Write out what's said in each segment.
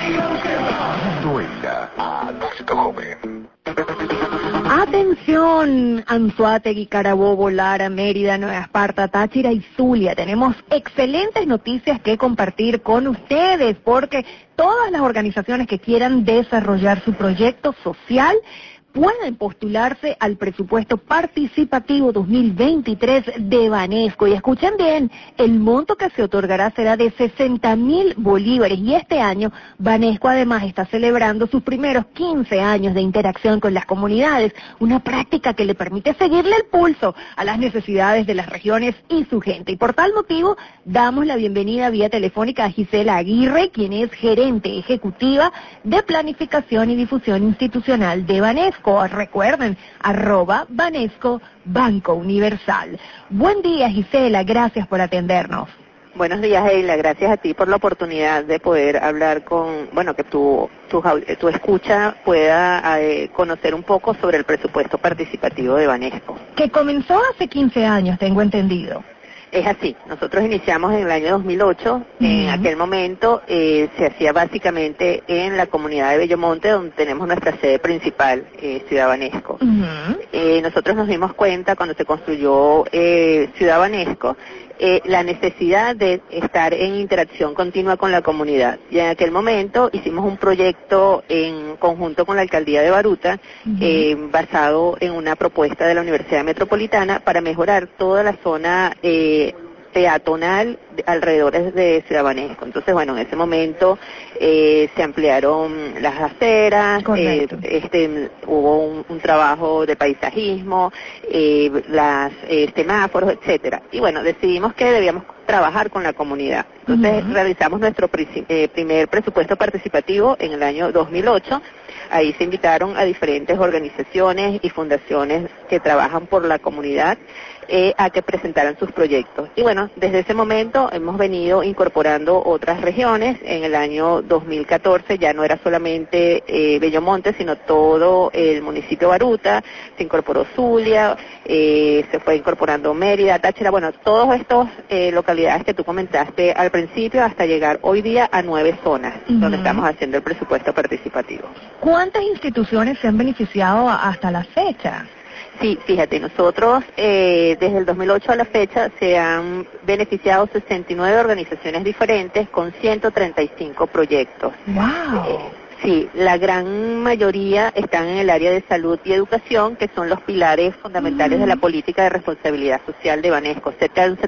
Suena a adulto joven. Atención, Anzoátegui, Carabobo, Lara, Mérida, Nueva Esparta, Táchira y Zulia. Tenemos excelentes noticias que compartir con ustedes porque todas las organizaciones que quieran desarrollar su proyecto social pueden postularse al presupuesto participativo 2023 de Banesco. Y escuchen bien, el monto que se otorgará será de 60.000 bolívares. Y este año, Banesco además está celebrando sus primeros 15 años de interacción con las comunidades, una práctica que le permite seguirle el pulso a las necesidades de las regiones y su gente. Y por tal motivo, damos la bienvenida vía telefónica a Gisela Aguirre, quien es gerente ejecutiva de Planificación y Difusión Institucional de Banesco. Recuerden, @Banesco Banco Universal. Buen día, Gisela, gracias por atendernos. Buenos días, Eila, gracias a ti por la oportunidad de poder hablar que tu escucha pueda conocer un poco sobre el presupuesto participativo de Banesco. Que comenzó hace 15 años, tengo entendido. Es así, nosotros iniciamos en el año 2008, en aquel momento se hacía básicamente en la comunidad de Bellomonte, donde tenemos nuestra sede principal, Ciudad Banesco. Nosotros nos dimos cuenta cuando se construyó Ciudad Banesco, la necesidad de estar en interacción continua con la comunidad. Y en aquel momento hicimos un proyecto en conjunto con la Alcaldía de Baruta, basado en una propuesta de la Universidad Metropolitana para mejorar toda la zona peatonal alrededor de Ciudad Banesco. Entonces, bueno, en ese momento se ampliaron las aceras, hubo un trabajo de paisajismo, semáforos, etcétera. Y bueno, decidimos que debíamos trabajar con la comunidad. Entonces, realizamos nuestro primer presupuesto participativo en el año 2008. Ahí se invitaron a diferentes organizaciones y fundaciones que trabajan por la comunidad a que presentaran sus proyectos. Y bueno, desde ese momento hemos venido incorporando otras regiones. En el año 2014 ya no era solamente Bellomonte, sino todo el municipio de Baruta, se incorporó Zulia, se fue incorporando Mérida, Táchira, bueno, todas estas localidades que tú comentaste al principio, hasta llegar hoy día a 9 zonas donde estamos haciendo el presupuesto participativo. ¿Cuántas instituciones se han beneficiado hasta la fecha? Sí, fíjate, nosotros desde el 2008 a la fecha se han beneficiado 69 organizaciones diferentes con 135 proyectos. ¡Wow! Sí, la gran mayoría están en el área de salud y educación, que son los pilares fundamentales de la política de responsabilidad social de Banesco, cerca de un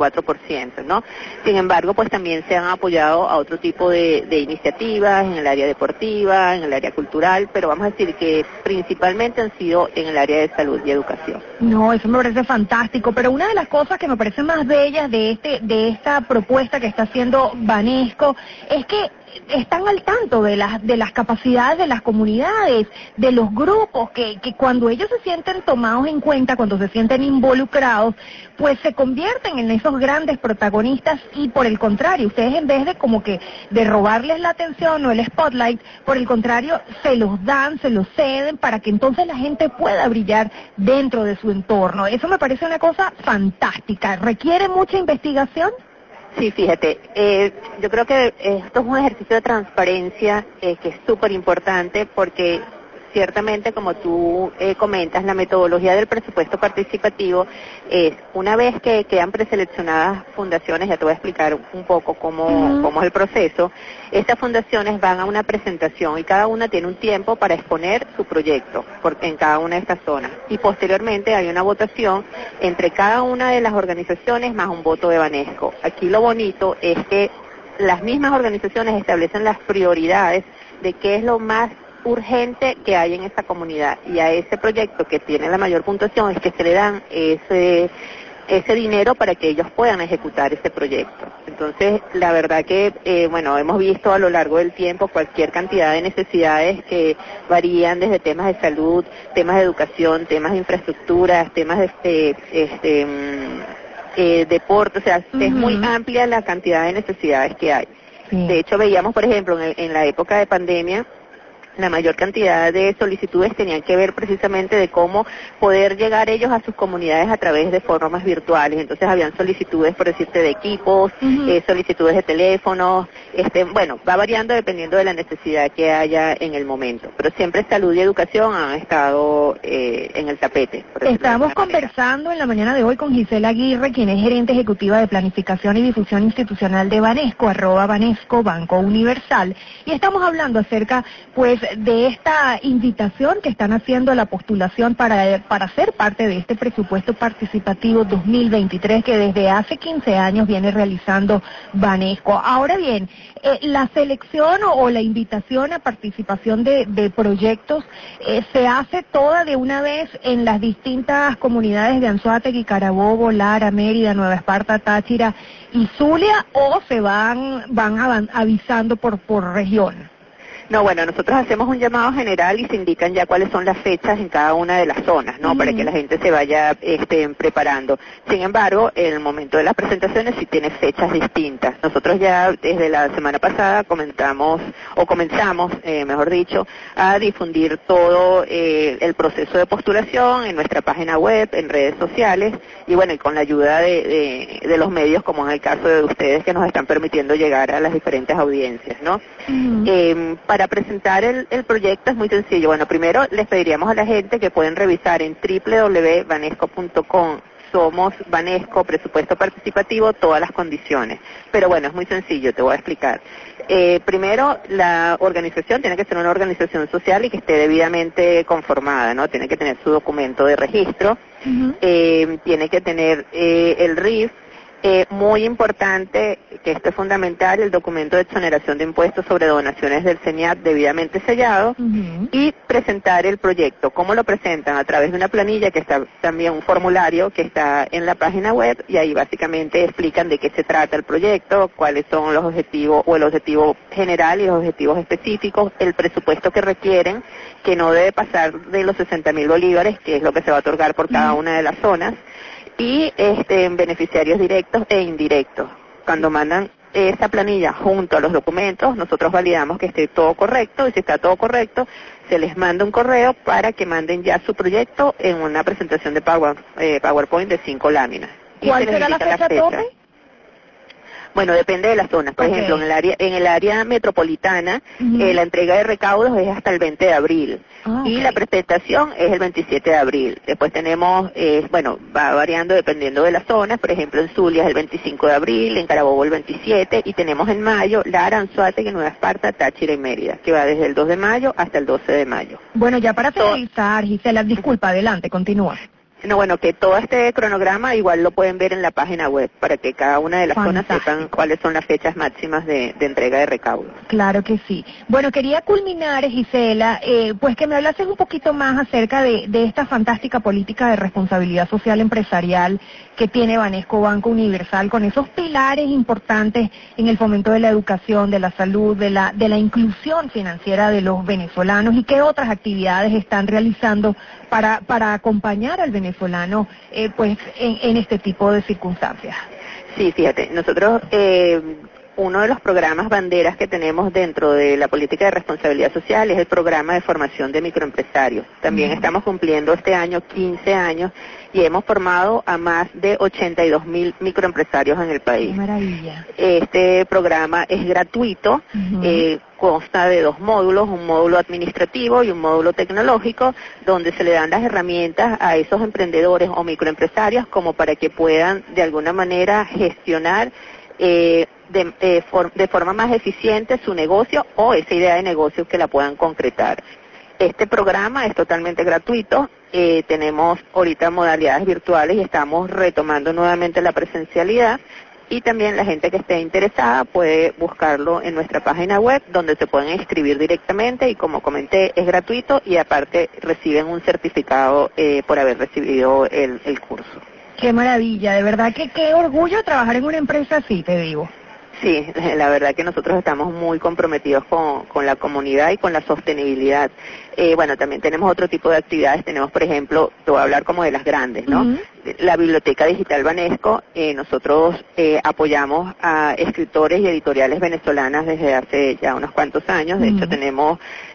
74%, ¿no? Sin embargo, pues también se han apoyado a otro tipo de iniciativas en el área deportiva, en el área cultural, pero vamos a decir que principalmente han sido en el área de salud y educación. No, eso me parece fantástico, pero una de las cosas que me parece más bellas de esta propuesta que está haciendo Banesco es que están al tanto de las capacidades de las comunidades, de los grupos, que cuando ellos se sienten tomados en cuenta, cuando se sienten involucrados, pues se convierten en esos grandes protagonistas. Y por el contrario, ustedes en vez de como que de robarles la atención o el spotlight, por el contrario, se los dan, se los ceden para que entonces la gente pueda brillar dentro de su entorno. Eso me parece una cosa fantástica. ¿Requiere mucha investigación? Sí, fíjate, yo creo que esto es un ejercicio de transparencia que es súper importante porque ciertamente, como tú comentas, la metodología del presupuesto participativo es, una vez que quedan preseleccionadas fundaciones, ya te voy a explicar un poco cómo es el proceso, estas fundaciones van a una presentación y cada una tiene un tiempo para exponer su proyecto en cada una de estas zonas. Y posteriormente hay una votación entre cada una de las organizaciones más un voto de Banesco. Aquí lo bonito es que las mismas organizaciones establecen las prioridades de qué es lo más urgente que hay en esta comunidad, y a ese proyecto que tiene la mayor puntuación es que se le dan ese dinero para que ellos puedan ejecutar ese proyecto. Entonces, la verdad que, hemos visto a lo largo del tiempo cualquier cantidad de necesidades que varían desde temas de salud, temas de educación, temas de infraestructuras, temas de deporte, o sea, es muy amplia la cantidad de necesidades que hay. De hecho, veíamos, por ejemplo, en la época de pandemia, la mayor cantidad de solicitudes tenían que ver precisamente de cómo poder llegar ellos a sus comunidades a través de formas virtuales. Entonces habían solicitudes, por decirte, de equipos, solicitudes de teléfonos, bueno, va variando dependiendo de la necesidad que haya en el momento. Pero siempre salud y educación han estado en el tapete. Estamos conversando en la mañana de hoy con Gisela Aguirre, quien es gerente ejecutiva de Planificación y Difusión Institucional de Banesco, @Banesco, Banco Universal, y estamos hablando acerca, pues, de esta invitación que están haciendo a la postulación para ser parte de este presupuesto participativo 2023 que desde hace 15 años viene realizando Banesco. Ahora bien, la selección o la invitación a participación de proyectos se hace toda de una vez en las distintas comunidades de Anzoátegui, Carabobo, Lara, Mérida, Nueva Esparta, Táchira y Zulia, o se van avisando por región. No, bueno, nosotros hacemos un llamado general y se indican ya cuáles son las fechas en cada una de las zonas, ¿no? Para que la gente se vaya preparando. Sin embargo, en el momento de las presentaciones sí tiene fechas distintas. Nosotros ya desde la semana pasada comenzamos, mejor dicho, a difundir todo el proceso de postulación en nuestra página web, en redes sociales, y bueno, y con la ayuda de los medios, como en el caso de ustedes que nos están permitiendo llegar a las diferentes audiencias, ¿no? Para presentar el proyecto es muy sencillo. Bueno, primero les pediríamos a la gente que pueden revisar en www.banesco.com. Somos Banesco, presupuesto participativo, todas las condiciones. Pero bueno, es muy sencillo, te voy a explicar. Primero, la organización tiene que ser una organización social y que esté debidamente conformada, ¿no? Tiene que tener su documento de registro, tiene que tener el RIF. Muy importante, que esto es fundamental, el documento de exoneración de impuestos sobre donaciones del CENIAT debidamente sellado, y presentar el proyecto. ¿Cómo lo presentan? A través de una planilla que está también, un formulario que está en la página web, y ahí básicamente explican de qué se trata el proyecto, cuáles son los objetivos, o el objetivo general y los objetivos específicos, el presupuesto que requieren, que no debe pasar de los 60.000 bolívares, que es lo que se va a otorgar por cada una de las zonas, y beneficiarios directos e indirectos. Cuando mandan esa planilla junto a los documentos, nosotros validamos que esté todo correcto, y si está todo correcto, se les manda un correo para que manden ya su proyecto en una presentación de PowerPoint de 5 láminas. ¿Cuál será la fecha tope? Bueno, depende de las zonas. Por ejemplo, en el área metropolitana, la entrega de recaudos es hasta el 20 de abril. Y la presentación es el 27 de abril. Después tenemos, va variando dependiendo de las zonas. Por ejemplo, en Zulia es el 25 de abril, en Carabobo el 27, y tenemos en mayo Lara, Anzoátegui, Nueva Esparta, Táchira y Mérida, que va desde el 2 de mayo hasta el 12 de mayo. Bueno, ya para finalizar, Gisela, disculpa, adelante, continúa. No, bueno, que todo este cronograma igual lo pueden ver en la página web, para que cada una de las zonas sepan cuáles son las fechas máximas de entrega de recaudos. Claro que sí. Bueno, quería culminar, Gisela, pues que me hablases un poquito más acerca de esta fantástica política de responsabilidad social empresarial que tiene Banesco Banco Universal, con esos pilares importantes en el fomento de la educación, de la salud, de la inclusión financiera de los venezolanos, y qué otras actividades están realizando para acompañar al venezolano pues en este tipo de circunstancias. Sí, fíjate, nosotros uno de los programas banderas que tenemos dentro de la política de responsabilidad social es el programa de formación de microempresarios. También estamos cumpliendo este año 15 años y hemos formado a más de 82.000 microempresarios en el país. ¡Qué maravilla! Este programa es gratuito, consta de 2 módulos, un módulo administrativo y un módulo tecnológico, donde se le dan las herramientas a esos emprendedores o microempresarios como para que puedan de alguna manera gestionar de forma más eficiente su negocio o esa idea de negocio que la puedan concretar. Este programa es totalmente gratuito, tenemos ahorita modalidades virtuales y estamos retomando nuevamente la presencialidad, y también la gente que esté interesada puede buscarlo en nuestra página web, donde se pueden inscribir directamente, y como comenté, es gratuito y aparte reciben un certificado por haber recibido el curso. ¡Qué maravilla! De verdad que qué orgullo trabajar en una empresa así, te digo. Sí, la verdad que nosotros estamos muy comprometidos con la comunidad y con la sostenibilidad. Bueno, también tenemos otro tipo de actividades. Tenemos, por ejemplo, te voy a hablar como de las grandes, ¿no? La Biblioteca Digital Banesco. Nosotros apoyamos a escritores y editoriales venezolanas desde hace ya unos cuantos años. De hecho, tenemos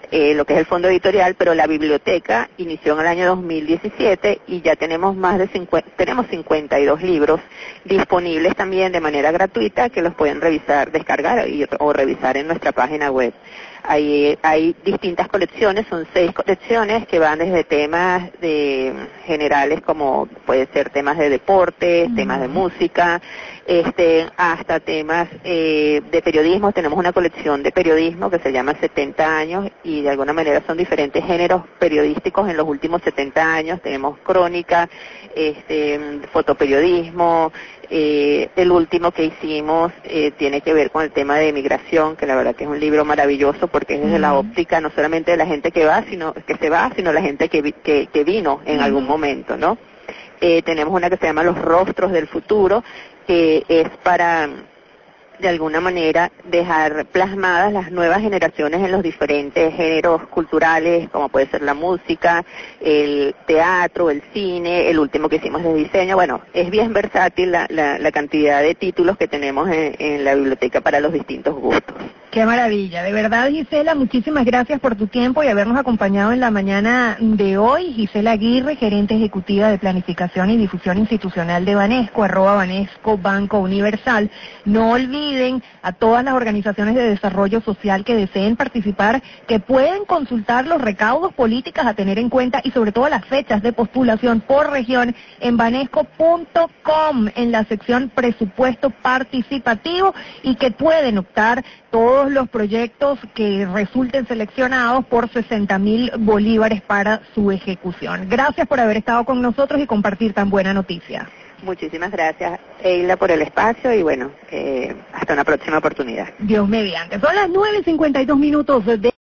lo que es el fondo editorial, pero la biblioteca inició en el año 2017 y ya tenemos tenemos 52 libros disponibles también de manera gratuita que los pueden revisar, descargar o revisar en nuestra página web. Hay distintas colecciones, son 6 colecciones que van desde temas generales como puede ser temas de deporte, temas de música, hasta temas de periodismo. Tenemos una colección de periodismo que se llama 70 años y de alguna manera son diferentes géneros periodísticos en los últimos 70 años. Tenemos crónica, fotoperiodismo. El último que hicimos tiene que ver con el tema de migración, que la verdad que es un libro maravilloso porque es desde la óptica no solamente de la gente que se va, sino la gente que vino en algún momento, ¿no? Tenemos una que se llama Los rostros del futuro, que es para de alguna manera dejar plasmadas las nuevas generaciones en los diferentes géneros culturales, como puede ser la música, el teatro, el cine. El último que hicimos de diseño. Bueno, es bien versátil la cantidad de títulos que tenemos en la biblioteca para los distintos gustos. Qué maravilla, de verdad, Gisela, muchísimas gracias por tu tiempo y habernos acompañado en la mañana de hoy. Gisela Aguirre, gerente ejecutiva de Planificación y Difusión Institucional de Banesco, @Banesco Banco Universal. No olviden a todas las organizaciones de desarrollo social que deseen participar, que pueden consultar los recaudos políticos a tener en cuenta y sobre todo las fechas de postulación por región en banesco.com, en la sección presupuesto participativo, y que pueden optar todos los proyectos que resulten seleccionados por 60.000 bolívares para su ejecución. Gracias por haber estado con nosotros y compartir tan buena noticia. Muchísimas gracias, Eila, por el espacio y bueno, hasta una próxima oportunidad. Dios mediante. Son las 9:52 de